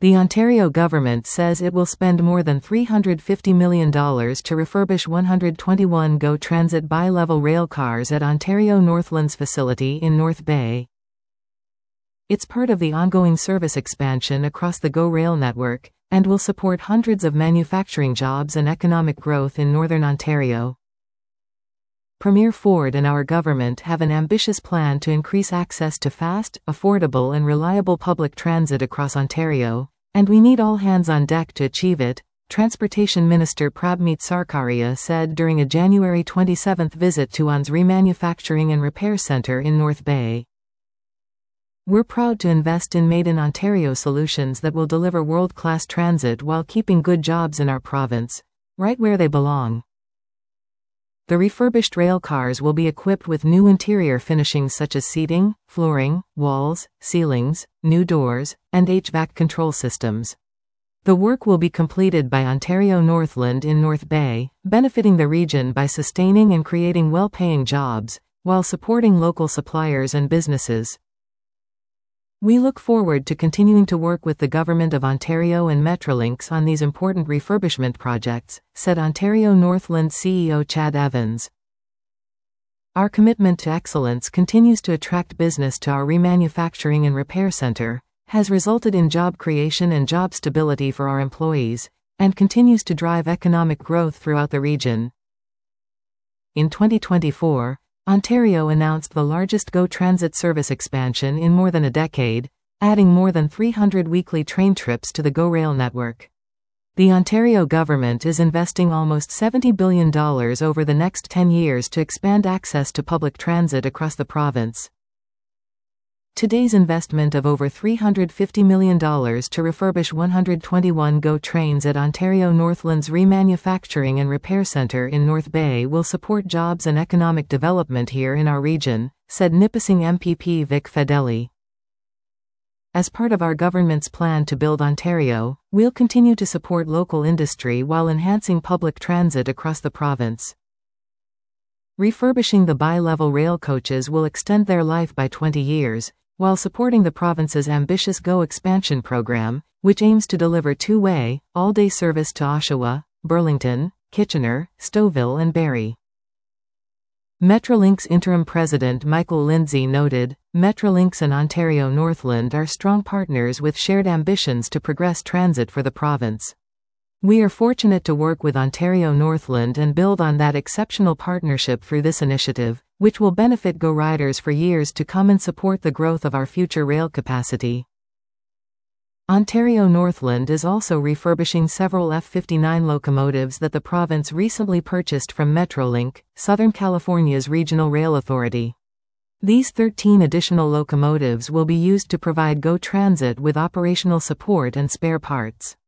The Ontario government says it will spend more than $350 million to refurbish 121 GO Transit bi-level rail cars at Ontario Northland's facility in North Bay. It's part of the ongoing service expansion across the GO rail network, and will support hundreds of manufacturing jobs and economic growth in Northern Ontario. Premier Ford and our government have an ambitious plan to increase access to fast, affordable and reliable public transit across Ontario, and we need all hands on deck to achieve it, Transportation Minister Prabmeet Sarkaria said during a January 27 visit to ON's Remanufacturing and Repair Centre in North Bay. We're proud to invest in Made in Ontario solutions that will deliver world-class transit while keeping good jobs in our province, right where they belong. The refurbished rail cars will be equipped with new interior finishings such as seating, flooring, walls, ceilings, new doors, and HVAC control systems. The work will be completed by Ontario Northland in North Bay, benefiting the region by sustaining and creating well-paying jobs, while supporting local suppliers and businesses. We look forward to continuing to work with the Government of Ontario and Metrolinx on these important refurbishment projects, said Ontario Northland CEO Chad Evans. Our commitment to excellence continues to attract business to our Remanufacturing and Repair Centre, has resulted in job creation and job stability for our employees, and continues to drive economic growth throughout the region. In 2024, Ontario announced the largest GO Transit service expansion in more than a decade, adding more than 300 weekly train trips to the GO Rail network. The Ontario government is investing almost $70 billion over the next 10 years to expand access to public transit across the province. Today's investment of over $350 million to refurbish 121 GO trains at Ontario Northland's Remanufacturing and Repair Centre in North Bay will support jobs and economic development here in our region, said Nipissing MPP Vic Fedeli. As part of our government's plan to build Ontario, we'll continue to support local industry while enhancing public transit across the province. Refurbishing the bi-level rail coaches will extend their life by 20 years, while supporting the province's ambitious GO expansion program, which aims to deliver two-way, all-day service to Oshawa, Burlington, Kitchener, Stouffville and Barrie. Metrolinx interim president Michael Lindsay noted, Metrolinx and Ontario Northland are strong partners with shared ambitions to progress transit for the province. We are fortunate to work with Ontario Northland and build on that exceptional partnership through this initiative, which will benefit GO riders for years to come and support the growth of our future rail capacity. Ontario Northland is also refurbishing several F-59 locomotives that the province recently purchased from Metrolink, Southern California's regional rail authority. These 13 additional locomotives will be used to provide GO Transit with operational support and spare parts.